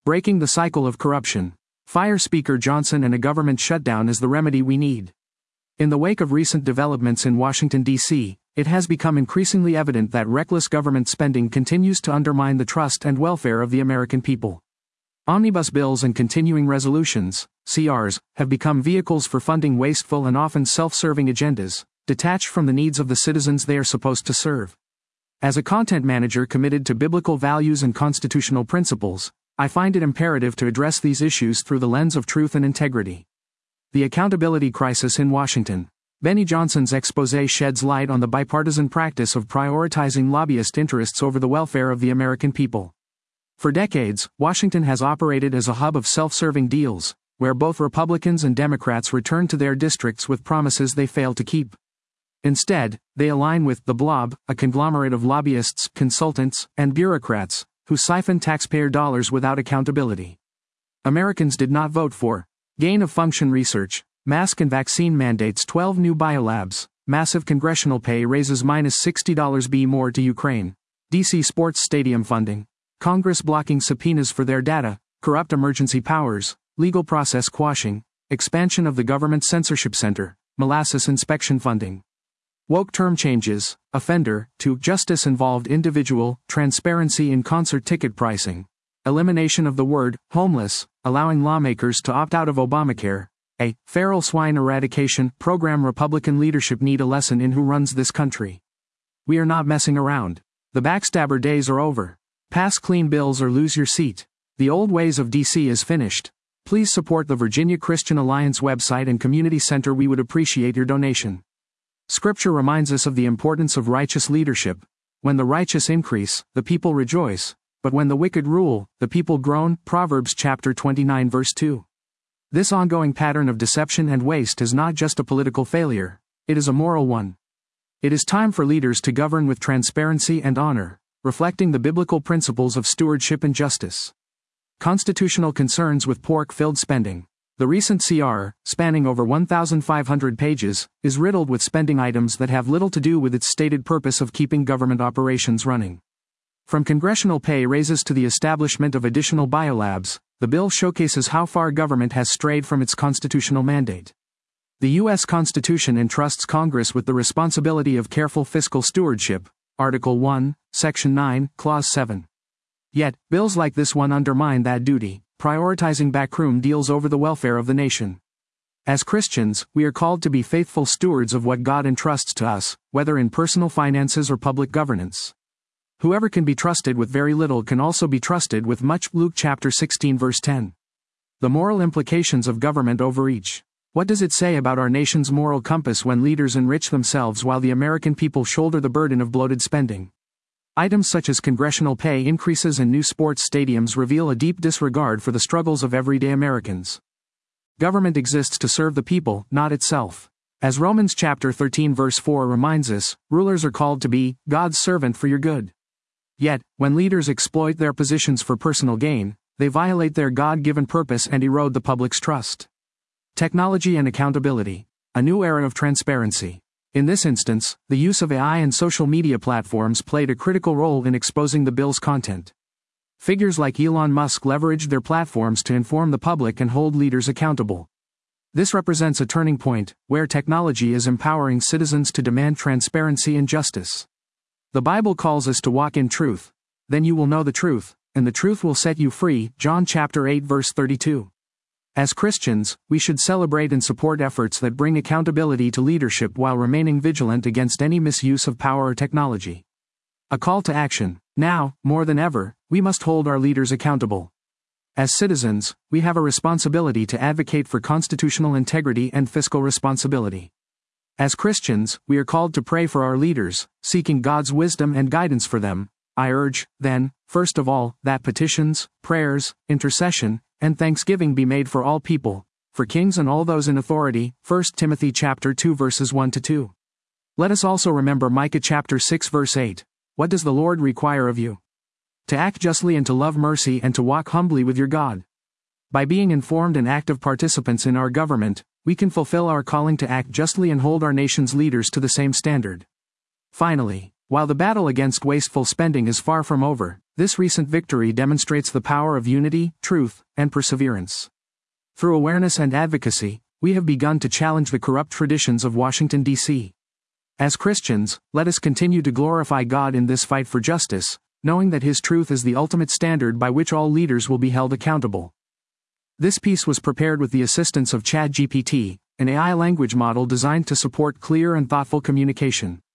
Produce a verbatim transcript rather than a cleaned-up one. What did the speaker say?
Breaking the cycle of corruption. Fire Speaker Johnson and a government shutdown is the remedy we need. In the wake of recent developments in Washington, D C, it has become increasingly evident that reckless government spending continues to undermine the trust and welfare of the American people. Omnibus bills and continuing resolutions, C Rs, have become vehicles for funding wasteful and often self-serving agendas, detached from the needs of the citizens they are supposed to serve. As a content manager committed to biblical values and constitutional principles, I find it imperative to address these issues through the lens of truth and integrity. The accountability crisis in Washington. Benny Johnson's exposé sheds light on the bipartisan practice of prioritizing lobbyist interests over the welfare of the American people. For decades, Washington has operated as a hub of self-serving deals, where both Republicans and Democrats return to their districts with promises they fail to keep. Instead, they align with the Blob, a conglomerate of lobbyists, consultants, and bureaucrats, who siphon taxpayer dollars without accountability. Americans did not vote for gain-of-function research, mask and vaccine mandates, twelve new biolabs, massive congressional pay raises minus sixty dollars B more to Ukraine, D C sports stadium funding, Congress blocking subpoenas for their data, corrupt emergency powers, legal process quashing, expansion of the government censorship center, molasses inspection funding. Woke term changes, offender, to justice-involved individual, transparency in concert ticket pricing, elimination of the word homeless, allowing lawmakers to opt out of Obamacare, a feral swine eradication program. Republican leadership need a lesson in who runs this country. We are not messing around. The backstabber days are over. Pass clean bills or lose your seat. The old ways of D C is finished. Please support the Virginia Christian Alliance website and community center. We would appreciate your donation. Scripture reminds us of the importance of righteous leadership. When the righteous increase, the people rejoice, but when the wicked rule, the people groan. Proverbs chapter twenty-nine verse two. This ongoing pattern of deception and waste is not just a political failure, it is a moral one. It is time for leaders to govern with transparency and honor, reflecting the biblical principles of stewardship and justice. Constitutional concerns with pork-filled spending. The recent C R, spanning over one thousand five hundred pages, is riddled with spending items that have little to do with its stated purpose of keeping government operations running. From congressional pay raises to the establishment of additional biolabs, the bill showcases how far government has strayed from its constitutional mandate. The U S Constitution entrusts Congress with the responsibility of careful fiscal stewardship, Article one, Section nine, Clause seven. Yet, bills like this one undermine that duty, prioritizing backroom deals over the welfare of the nation. As Christians, we are called to be faithful stewards of what God entrusts to us, whether in personal finances or public governance. Whoever can be trusted with very little can also be trusted with much. Luke chapter sixteen verse ten. The moral implications of government overreach. What does it say about our nation's moral compass when leaders enrich themselves while the American people shoulder the burden of bloated spending? Items such as congressional pay increases and new sports stadiums reveal a deep disregard for the struggles of everyday Americans. Government exists to serve the people, not itself. As Romans chapter thirteen verse four reminds us, rulers are called to be God's servant for your good. Yet, when leaders exploit their positions for personal gain, they violate their God-given purpose and erode the public's trust. Technology and accountability. A new era of transparency. In this instance, the use of A I and social media platforms played a critical role in exposing the bill's content. Figures like Elon Musk leveraged their platforms to inform the public and hold leaders accountable. This represents a turning point, where technology is empowering citizens to demand transparency and justice. The Bible calls us to walk in truth. Then you will know the truth, and the truth will set you free. John chapter eight verse thirty-two. As Christians, we should celebrate and support efforts that bring accountability to leadership while remaining vigilant against any misuse of power or technology. A call to action. Now, more than ever, we must hold our leaders accountable. As citizens, we have a responsibility to advocate for constitutional integrity and fiscal responsibility. As Christians, we are called to pray for our leaders, seeking God's wisdom and guidance for them. I urge, then, first of all, that petitions, prayers, intercession, and thanksgiving be made for all people, for kings and all those in authority. First Timothy chapter two verses one to two. Let us also remember Micah chapter six verse eight. What does the Lord require of you? To act justly and to love mercy and to walk humbly with your God. By being informed and active participants in our government, we can fulfill our calling to act justly and hold our nation's leaders to the same standard. Finally, While the battle against wasteful spending is far from over, this recent victory demonstrates the power of unity, truth, and perseverance. Through awareness and advocacy, we have begun to challenge the corrupt traditions of Washington, D C As Christians, let us continue to glorify God in this fight for justice, knowing that His truth is the ultimate standard by which all leaders will be held accountable. This piece was prepared with the assistance of ChatGPT, an A I language model designed to support clear and thoughtful communication.